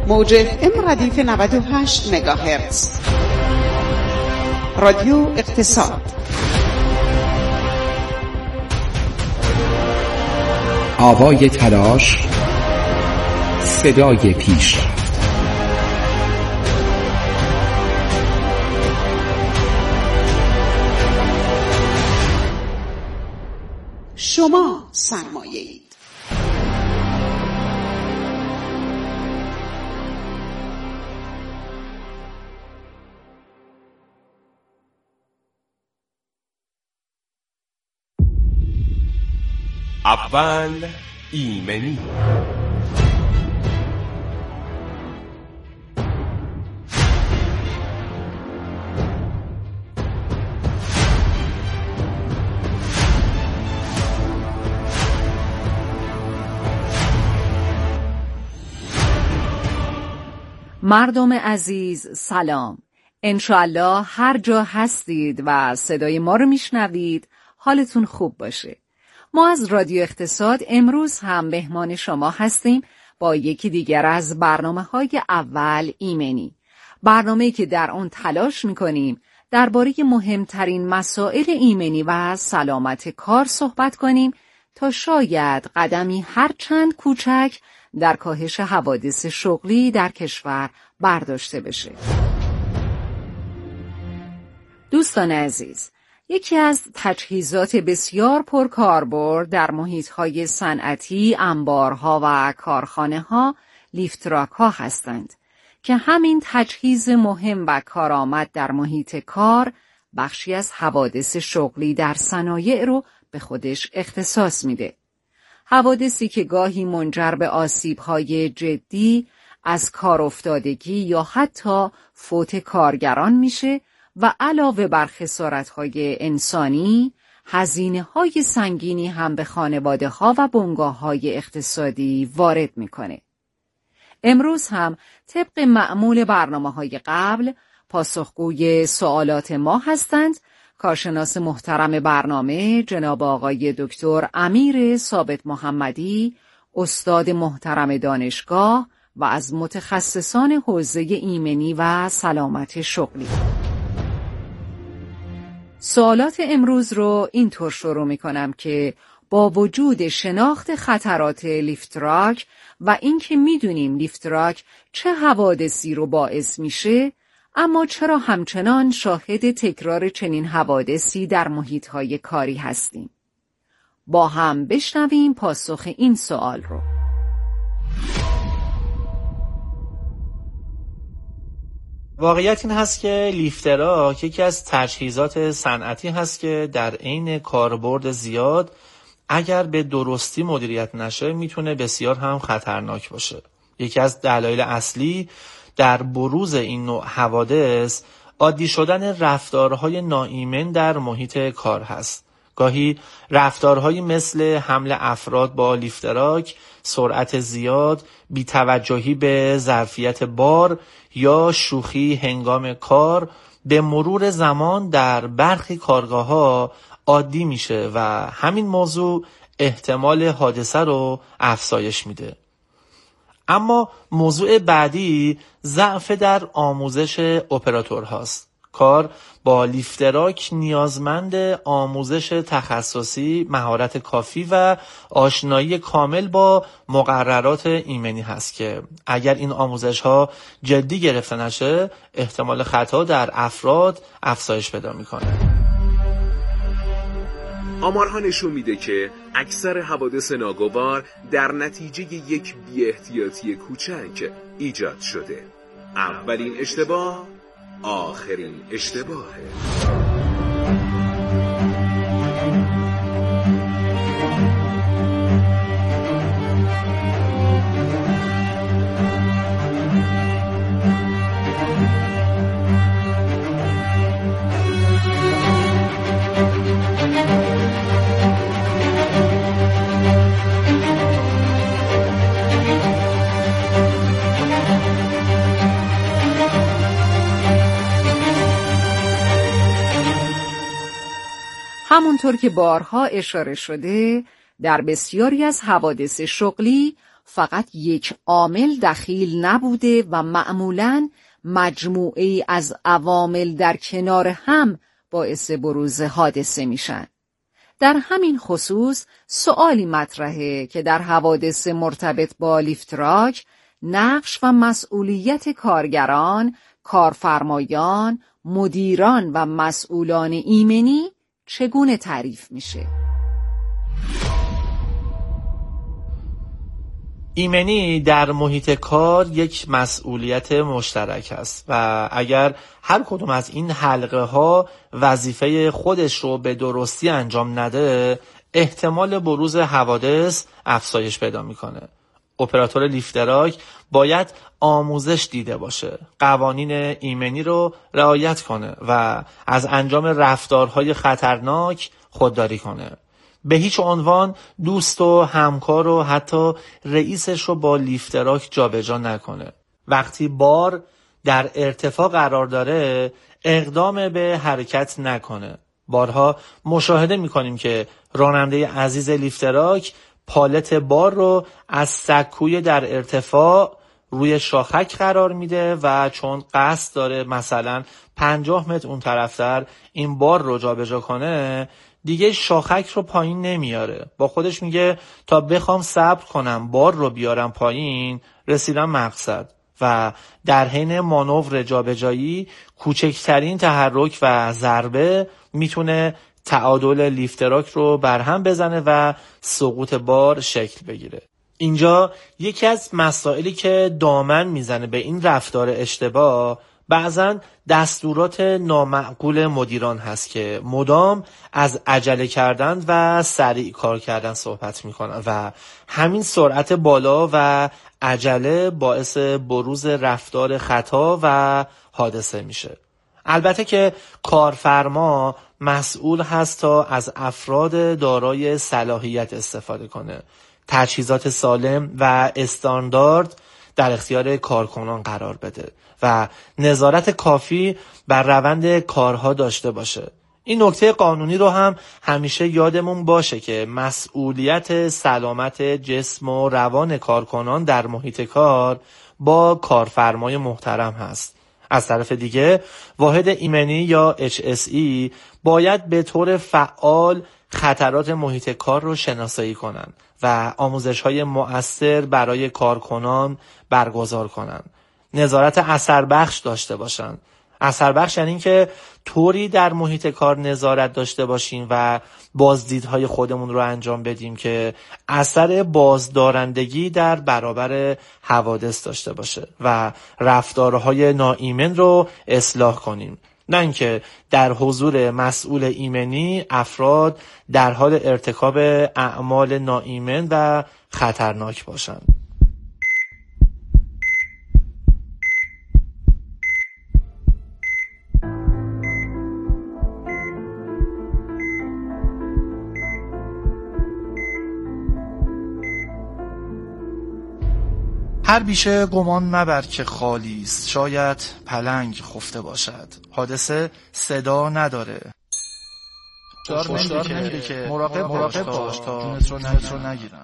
موج FM ردیف 98 مگاهرتز. رادیو اقتصاد. آوای تلاش، صدای پیشرفت. شما سرمایه اید. اول ایمنی. مردم عزیز سلام. انشاءالله هر جا هستید و صدای ما رو میشنوید حالتون خوب باشه. ما از رادیو اقتصاد امروز هم مهمان شما هستیم با یکی دیگر از برنامه‌های اول ایمنی. برنامه‌ای که در آن تلاش می‌کنیم درباره مهمترین مسائل ایمنی و سلامت کار صحبت کنیم تا شاید قدمی هرچند کوچک در کاهش حوادث شغلی در کشور برداشته بشه. دوستان عزیز، یکی از تجهیزات بسیار پرکاربرد در محیط‌های صنعتی، انبارها و کارخانه‌ها لیفتراک‌ها هستند که همین تجهیز مهم و کارآمد در محیط کار بخشی از حوادث شغلی در صنایع رو به خودش اختصاص میده. حوادثی که گاهی منجر به آسیب‌های جدی از کار افتادگی یا حتی فوت کارگران میشه و علاوه بر خسارت‌های انسانی، هزینه‌های سنگینی هم به خانواده‌ها و بنگاه‌های اقتصادی وارد میکنه. امروز هم طبق معمول برنامه‌های قبل پاسخگوی سوالات ما هستند کارشناس محترم برنامه جناب آقای دکتر امیر ثابت محمدی، استاد محترم دانشگاه و از متخصصان حوزه ایمنی و سلامت شغلی. سوالات امروز رو اینطور شروع می‌کنم که با وجود شناخت خطرات لیفتراک و اینکه می‌دونیم لیفتراک چه حوادثی رو باعث میشه، اما چرا همچنان شاهد تکرار چنین حوادثی در محیط‌های کاری هستیم؟ با هم بشنویم پاسخ این سوال رو. واقعیت این هست که لیفتراک یکی از تجهیزات صنعتی هست که در عین کاربرد زیاد اگر به درستی مدیریت نشه میتونه بسیار هم خطرناک باشه. یکی از دلایل اصلی در بروز این نوع حوادث عادی شدن رفتارهای ناایمن در محیط کار هست. گاهی رفتارهایی مثل حمل افراد با لیفتراک، سرعت زیاد، بی‌توجهی به ظرفیت بار یا شوخی هنگام کار به مرور زمان در برخی کارگاه‌ها عادی میشه و همین موضوع احتمال حادثه رو افزایش میده. اما موضوع بعدی ضعف در آموزش اپراتورهاست. کار با لیفتراک نیازمند آموزش تخصصی، مهارت کافی و آشنایی کامل با مقررات ایمنی هست که اگر این آموزش‌ها جدی گرفته نشه احتمال خطا در افراد افزایش پیدا می‌کنه. آمارها نشون میده که اکثر حوادث ناگوار در نتیجه یک بی‌احتیاطی کوچک ایجاد شده. اولین اشتباه آخرین اشتباهه. همونطور که بارها اشاره شده، در بسیاری از حوادث شغلی فقط یک عامل دخیل نبوده و معمولاً مجموعه‌ای از عوامل در کنار هم باعث بروز حادثه میشن. در همین خصوص سؤالی مطرحه که در حوادث مرتبط با لیفتراک نقش و مسئولیت کارگران، کارفرمایان، مدیران و مسئولان ایمنی چگونه تعریف میشه؟ ایمنی در محیط کار یک مسئولیت مشترک است و اگر هر کدوم از این حلقه ها وظیفه خودش رو به درستی انجام نده، احتمال بروز حوادث افزایش پیدا میکنه. اپراتور لیفتراک باید آموزش دیده باشه، قوانین ایمنی رو رعایت کنه و از انجام رفتارهای خطرناک خودداری کنه. به هیچ عنوان دوست و همکار و حتی رئیسش رو با لیفتراک جابجا نکنه. وقتی بار در ارتفاع قرار داره اقدام به حرکت نکنه. بارها مشاهده میکنیم که راننده عزیز لیفتراک پالت بار رو از سکوی در ارتفاع روی شاخک قرار میده و چون قصد داره مثلا 50 متر اون طرفتر این بار رو جابجا کنه، دیگه شاخک رو پایین نمیاره. با خودش میگه تا بخوام صبر کنم بار رو بیارم پایین رسیدم مقصد. و در حین مانور جابجایی کوچکترین تحرک و ضربه میتونه تعادل لیفتراک رو برهم بزنه و سقوط بار شکل بگیره. اینجا یکی از مسائلی که دامن میزنه به این رفتار اشتباه بعضن دستورات نامعقول مدیران هست که مدام از عجله کردن و سریع کار کردن صحبت میکنن و همین سرعت بالا و عجله باعث بروز رفتار خطا و حادثه میشه. البته که کارفرما مسئول هست تا از افراد دارای صلاحیت استفاده کنه، تجهیزات سالم و استاندارد در اختیار کارکنان قرار بده و نظارت کافی بر روند کارها داشته باشه. این نکته قانونی رو هم همیشه یادمون باشه که مسئولیت سلامت جسم و روان کارکنان در محیط کار با کارفرمای محترم هست. از طرف دیگه واحد ایمنی یا HSE باید به طور فعال خطرات محیط کار رو شناسایی کنن و آموزش‌های مؤثر برای کارکنان برگزار کنن. نظارت اثربخش داشته باشن. اثربخش یعنی که طوری در محیط کار نظارت داشته باشیم و بازدیدهای خودمون رو انجام بدیم که اثر بازدارندگی در برابر حوادث داشته باشه و رفتارهای ناایمن رو اصلاح کنیم. نه اینکه در حضور مسئول ایمنی افراد در حال ارتکاب اعمال ناایمن و خطرناک باشند. هر بیشه گمان مبر که خالی است، شاید پلنگ خفته باشد. حادثه صدا نداره. هشدار نمیده که مراقب باش تا جونت رو نگیرن.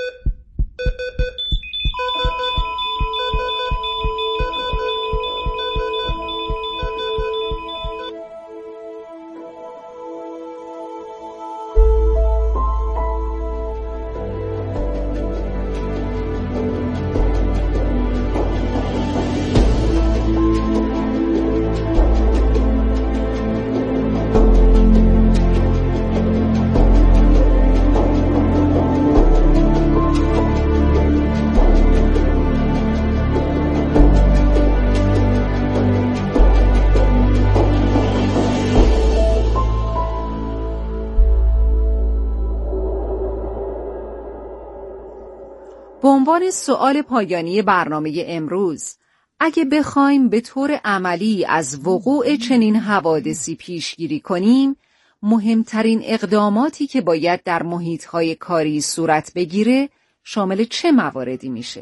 به عنوان سؤال پایانی برنامه امروز، اگه بخوایم به طور عملی از وقوع چنین حوادثی پیشگیری کنیم، مهمترین اقداماتی که باید در محیط‌های کاری صورت بگیره شامل چه مواردی میشه؟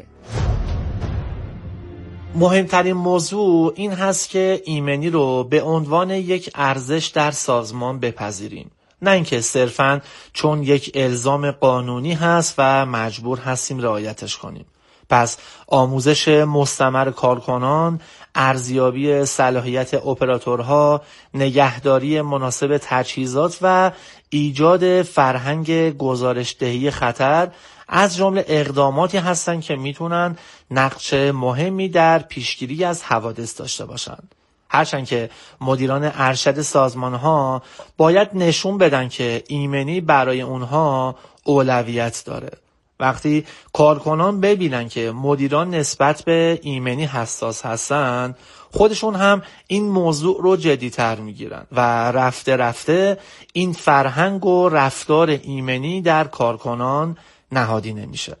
مهمترین موضوع این هست که ایمنی رو به عنوان یک ارزش در سازمان بپذیریم، نه اینکه صرفاً چون یک الزام قانونی هست و مجبور هستیم رعایتش کنیم. پس آموزش مستمر کارکنان، ارزیابی صلاحیت اپراتورها، نگهداری مناسب تجهیزات و ایجاد فرهنگ گزارش‌دهی خطر از جمله اقداماتی هستند که میتونن نقش مهمی در پیشگیری از حوادث داشته باشند. هرچند که مدیران ارشد سازمان‌ها باید نشون بدن که ایمنی برای اونها اولویت داره. وقتی کارکنان ببینن که مدیران نسبت به ایمنی حساس هستن، خودشون هم این موضوع رو جدی‌تر میگیرن و رفته رفته این فرهنگ و رفتار ایمنی در کارکنان نهادینه میشه.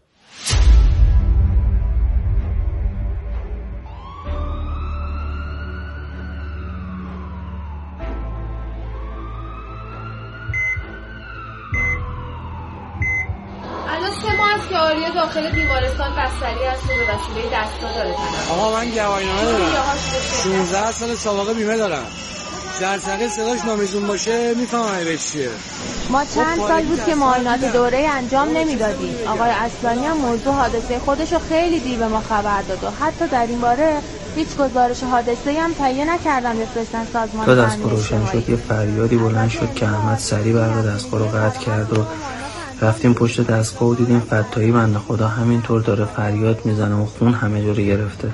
الان 3 ماه است که آریا داخل بیمارستان بستری است و به وسیله دستگاه داره تنفس. آقا من گواهینامه دارم. 16 سال سابقه بیمه دارم. در صدقه صداش نامیزون باشه میفهمم بهش چیه. ما چند سال بود که معاینات دوره انجام نمیدادیم. آقای اصلانی هم موضوع حادثه خودشو خیلی دیر به ما خبر داد و حتی در این باره هیچ گزارش حادثه‌ای هم تهیه نکردن بفرستن سازمان. تا دستگاه روشن شد یه فریادی بلند شد که احمد سریع برق دستگاه رو قطع کرد و رفتیم پشت دستگاه و دیدیم فتایی بنده خدا همینطور داره فریاد میزنه و خون همه جا رو گرفته.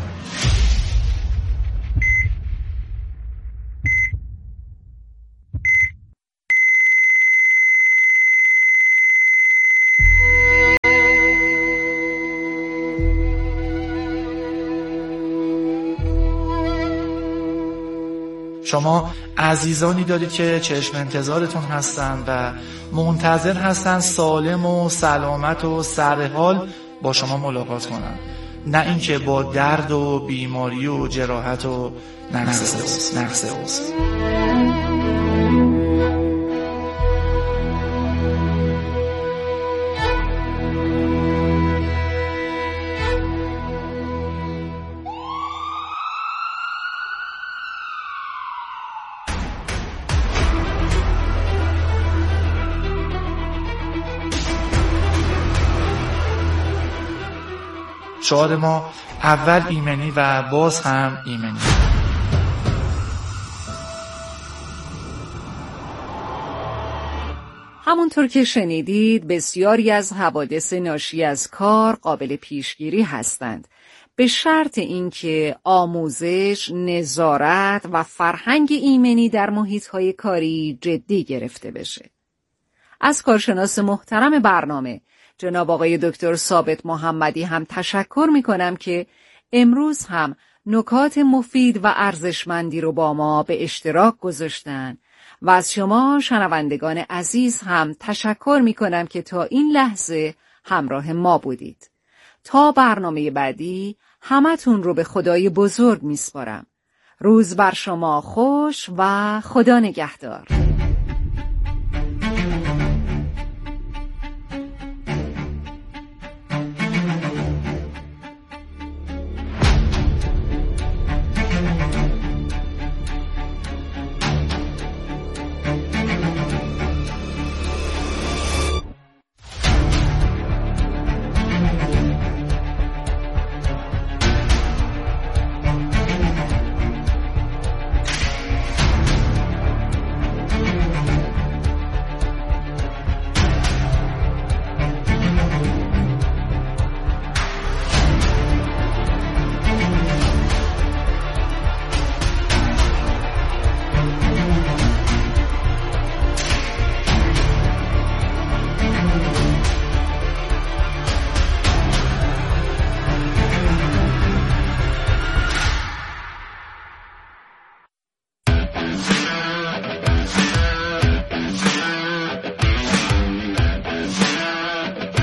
شما عزیزانی دارید که چشم انتظارتون هستن و منتظر هستن سالم و سلامت و سرحال با شما ملاقات کنن، نه اینکه با درد و بیماری و جراحت و نقص عضو. شعار ما اول ایمنی و باز هم ایمنی. همونطور که شنیدید بسیاری از حوادث ناشی از کار قابل پیشگیری هستند، به شرط اینکه آموزش، نظارت و فرهنگ ایمنی در محیط‌های کاری جدی گرفته بشه. از کارشناس محترم برنامه جناب آقای دکتر ثابت محمدی هم تشکر می‌کنم که امروز هم نکات مفید و ارزشمندی رو با ما به اشتراک گذاشتن و از شما شنوندگان عزیز هم تشکر می‌کنم که تا این لحظه همراه ما بودید. تا برنامه بعدی همتون رو به خدای بزرگ میسپارم. روز بر شما خوش و خدا نگهدار.